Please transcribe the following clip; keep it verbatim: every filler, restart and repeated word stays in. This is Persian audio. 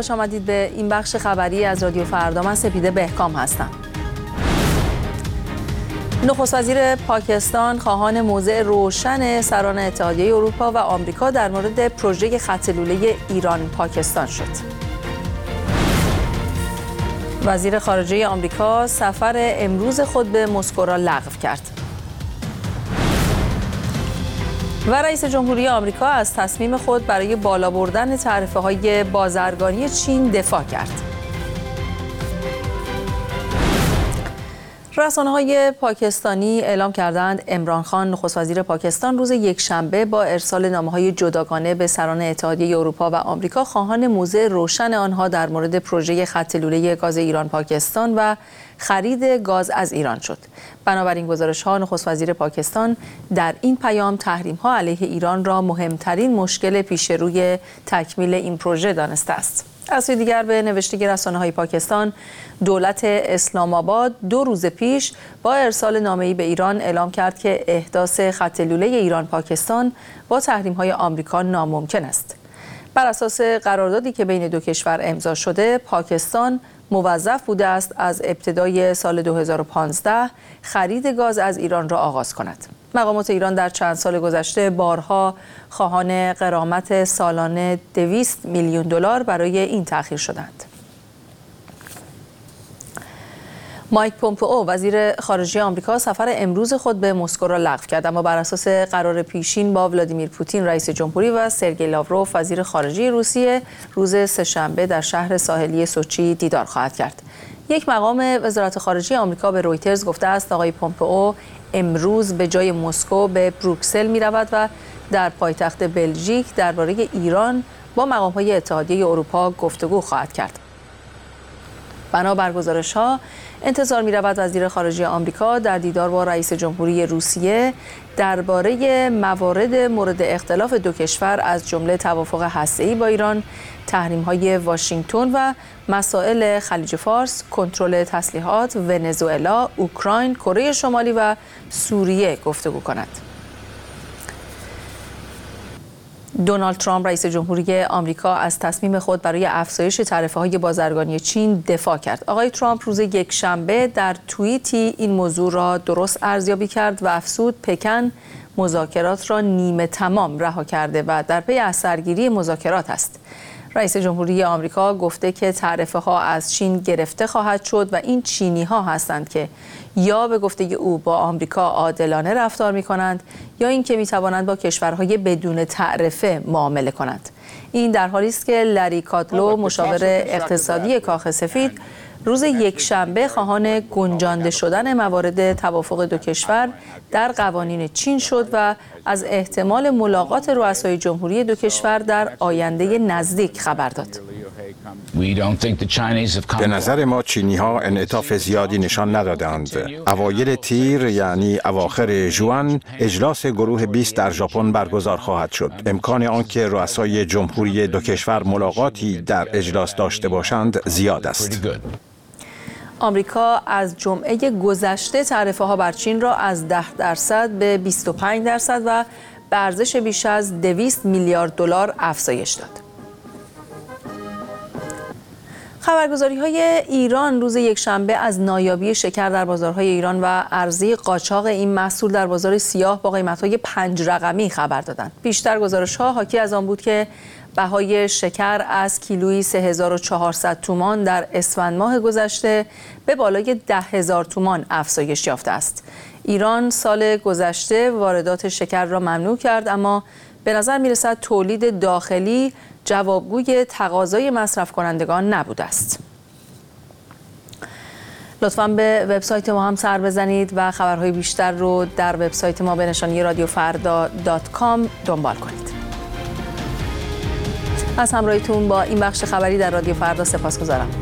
خوش آمدید به این بخش خبری از رادیو فردا. من سپیده بهکام هستم. نخست وزیر پاکستان خواهان موضع روشن سران اتحادیه اروپا و آمریکا در مورد پروژه خط لوله ایران پاکستان شد. وزیر خارجه آمریکا سفر امروز خود به مسکو را لغو کرد. و رئیس جمهوری آمریکا از تصمیم خود برای بالا بردن تعرفه‌های بازرگانی چین دفاع کرد. رسانه‌های پاکستانی اعلام کردند عمران خان نخست وزیر پاکستان روز یکشنبه با ارسال نامه‌های جداگانه به سران اتحادیه اروپا و آمریکا خواهان موضع روشن آنها در مورد پروژه خط لوله گاز ایران پاکستان و خرید گاز از ایران شد. بنابراین گزارش‌ها نخست وزیر پاکستان در این پیام تحریم‌ها علیه ایران را مهمترین مشکل پیش روی تکمیل این پروژه دانسته است. از سوی دیگر به نوشته رسانه‌های پاکستان، دولت اسلام آباد دو روز پیش با ارسال نامه‌ای به ایران اعلام کرد که احداث خط لوله ایران پاکستان با تحریم‌های آمریکا ناممکن است. بر اساس قراردادی که بین دو کشور امضا شده، پاکستان موظف بوده است از ابتدای سال دو هزار و پانزده خرید گاز از ایران را آغاز کند. مقامات ایران در چند سال گذشته بارها خواهان غرامت سالانه دویست میلیون دلار برای این تأخیر شدند. مایک پومپئو وزیر خارجه آمریکا سفر امروز خود به مسکو را لغو کرد، اما بر اساس قرار پیشین با ولادیمیر پوتین رئیس جمهوری و سرگئی لاوروف وزیر خارجه روسیه روز سه‌شنبه در شهر ساحلی سوچی دیدار خواهد کرد. یک مقام وزارت خارجه آمریکا به رویترز گفته است آقای پومپئو امروز به جای مسکو به بروکسل می رود و در پایتخت بلژیک درباره ایران با مقام‌های اتحادیه اروپا گفتگو خواهد کرد. بنابر گزارش‌ها انتظار می‌رود وزیر خارجه آمریکا در دیدار با رئیس جمهوری روسیه درباره موارد مورد اختلاف دو کشور از جمله توافق هسته‌ای با ایران، تحریم‌های واشنگتن و مسائل خلیج فارس، کنترل تسلیحات، ونزوئلا، اوکراین، کره شمالی و سوریه گفتگو کند. دونالد ترامپ رئیس جمهوری آمریکا از تصمیم خود برای افزایش تعرفه‌های بازرگانی چین دفاع کرد. آقای ترامپ روز یکشنبه در توییتی این موضوع را درست ارزیابی کرد و افزود پکن مذاکرات را نیمه تمام رها کرده و در پی از سرگیری مذاکرات است. رئیس جمهوری آمریکا گفته که تعرفه‌ها از چین گرفته خواهد شد و این چینی‌ها هستند که یا به گفته او با آمریکا عادلانه رفتار می‌کنند یا اینکه می‌توانند با کشورهای بدون تعرفه معامله کنند. این در حالی است که لری کادلو مشاور اقتصادی کاخ سفید روز یکشنبه خواهان گنجانده شدن موارد توافق دو کشور در قوانین چین شد و از احتمال ملاقات رؤسای جمهوری دو کشور در آینده نزدیک خبر داد. به نظر ما چینی ها انعطاف زیادی نشان ندادند. اوایل تیر یعنی اواخر ژوئن اجلاس گروه بیست در ژاپن برگزار خواهد شد. امکان آنکه رؤسای جمهوری دو کشور ملاقاتی در اجلاس داشته باشند زیاد است. آمریکا از جمعه گذشته تعرفه‌ها بر چین را از ده درصد به بیست و پنج درصد و به ارزش بیش از دویست میلیارد دلار افزایش داد. خبرگزاری‌های ایران روز یکشنبه از نایابی شکر در بازارهای ایران و عرضه قاچاق این محصول در بازار سیاه با قیمت‌های پنج رقمی خبر دادند. بیشتر گزارش‌ها حاکی از آن بود که بهای شکر از کیلویی سه هزار و چهارصد تومان در اسفند ماه گذشته به بالای ده هزار تومان افزایش یافته است. ایران سال گذشته واردات شکر را ممنوع کرد، اما به نظر می‌رسد تولید داخلی جوابگوی تقاضای مصرف کنندگان نبوده است. لطفاً به وبسایت ما هم سر بزنید و خبرهای بیشتر رو در وبسایت ما به نشانی رادیو فردا دات کام دنبال کنید. از همراهیتون با این بخش خبری در رادیو فردا سپاسگزارم.